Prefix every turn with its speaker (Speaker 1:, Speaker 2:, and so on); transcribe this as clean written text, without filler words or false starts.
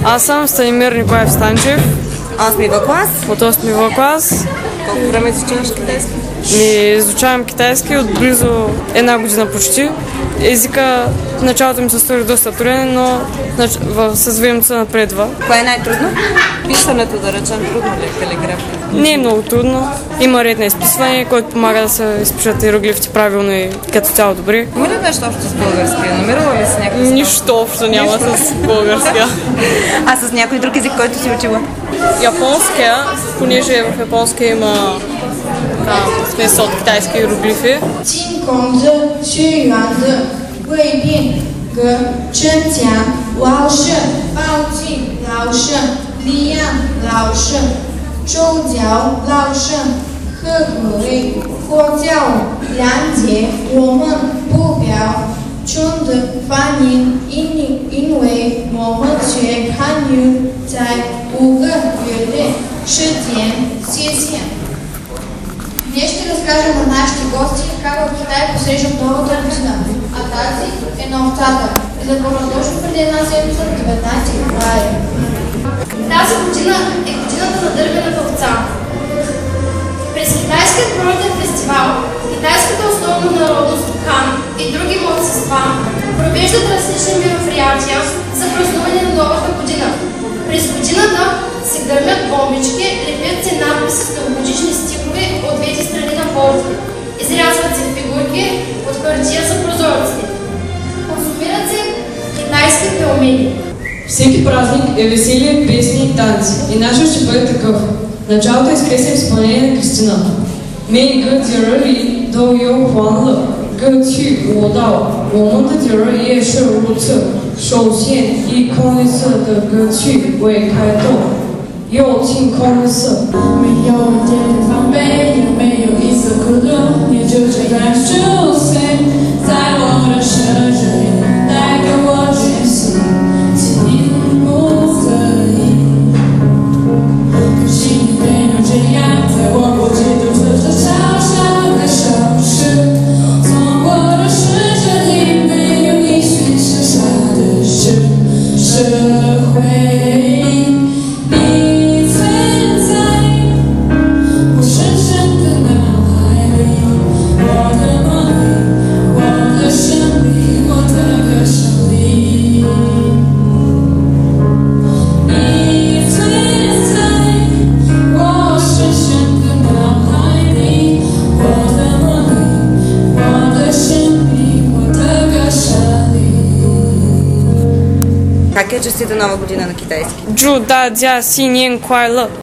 Speaker 1: Аз съм Станимир Николаев Станчев.
Speaker 2: 8-ми В клас.
Speaker 1: От 8-ми В клас.
Speaker 2: Колко време изучаваш китайски?
Speaker 1: Изучавам китайски от близо една година почти. Езика в началото ми се стори доста труден, но с времето се напредва.
Speaker 2: Кое е най-трудно? Писането, да речем, трудно ли е калиграфия?
Speaker 1: Не е много трудно. Има ред на изписване, който помага да се изпишат иероглифите правилно и като цяло добре.
Speaker 2: Има ли нещо общо с българския? Намирала ли си някакъв?
Speaker 1: Нищо общо няма с българския.
Speaker 2: А с някой друг език, който си учила?
Speaker 1: Японския, понеже в японския има смесъл от китайски иероглифи.
Speaker 3: 进攻着屈原的未变革真假老圣报敬老圣利亚老圣周角老圣和合为佛教两节我们不表中的翻译因为我们却参与在5个月的时间谢谢。 Днес ще разкажем на нашите гости как в Китай посрещат новата година, а тази е на овцата. Започва точно преди една седмица на 19 февруари.
Speaker 4: Тази година е годината на дървената овца. През китайският пролетен фестивал, китайската основна народност Хан и други малцинства провеждат различни мероприятия за празнуване на новата година. През годината се гърмят бомбички, лепят се надписи с новогодишни стихове от двете страни на полза. Изрязват се фигурки от хартия за прозорците. Консумират се китайски пелмени.
Speaker 5: Всеки празник е веселие, песни и танци. И нашият ще бъде такъв. Началото е с песен в изпълнение на Кристина. Мей гъ тира ли до йо хуан ле, гъ ти wo dao, 我们的节日也是如此。首先以空绿色的歌曲为开头，又听空绿色。
Speaker 3: 没有一点防备，也没有一丝苦痛，也就这样15岁，在我的生日里带给我讯息，情不可以。可惜你没有这样，在我不嫉妒着这小小的手势，从我的世界里没有你许剩下的社会。
Speaker 2: Как е честита нова година на китайски?
Speaker 1: 祝大家新年快乐！